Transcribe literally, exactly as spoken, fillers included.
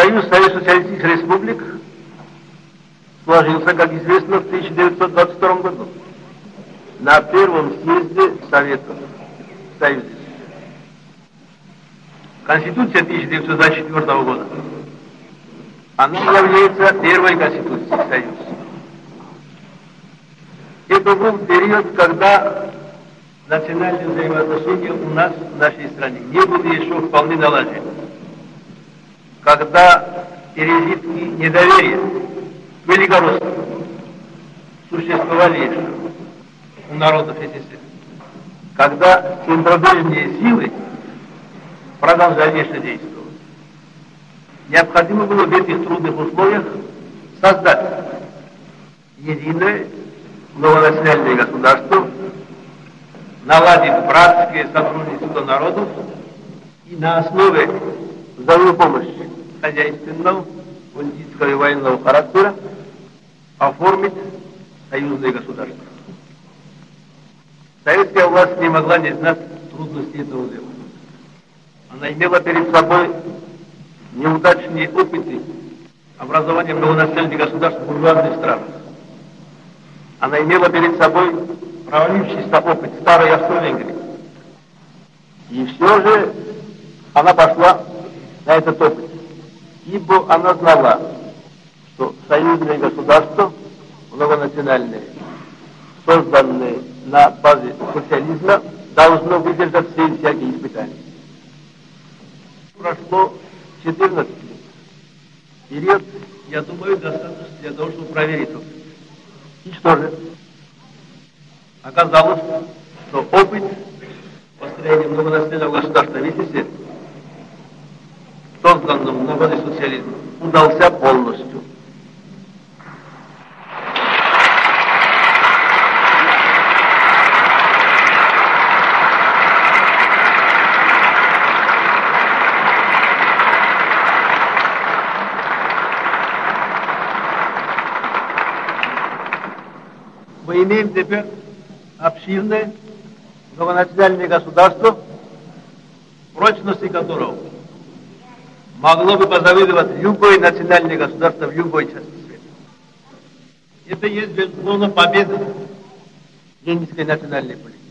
Союз Социалистических Республик сложился, как известно, в тысяча девятьсот двадцать втором году на первом съезде Советов Союза. Конституция тысяча девятьсот двадцать четвёртого года, она является первой Конституцией Союза. Это был период, когда национальные взаимоотношения у нас, в нашей стране, не были еще вполне налажены. Когда пережитки недоверия к великороссам существовали еще у народов СССР. Когда центробежные силы продолжали еще действовать. Необходимо было в этих трудных условиях создать единое новонациональное государство, наладить братское сотрудничество народов и на основе взаимопомощи хозяйственного, политического и военного характера оформить союзное государство. Советская власть не могла не знать трудностей этого дела. Она имела перед собой неудачные опыты образования многонациональных государств в буржуазных странах. Она имела перед собой провалившийся опыт старой Австро-Венгрии. И все же она пошла на этот опыт, ибо она знала, что союзное государство, многонациональное, созданное на базе социализма, должно выдержать все всякие испытания. Прошло четырнадцать лет. Период, я думаю, достаточно для того, чтобы проверить опыт. И что же? Оказалось, что опыт построения многонационального государства в СССР, созданном на базе социализма, удался полностью. Мы имеем теперь обширное многонациональное государство, прочности которого могло бы позавидовать любое национальное государство в любой части света. Это есть, безусловно, победа ленинской национальной политики.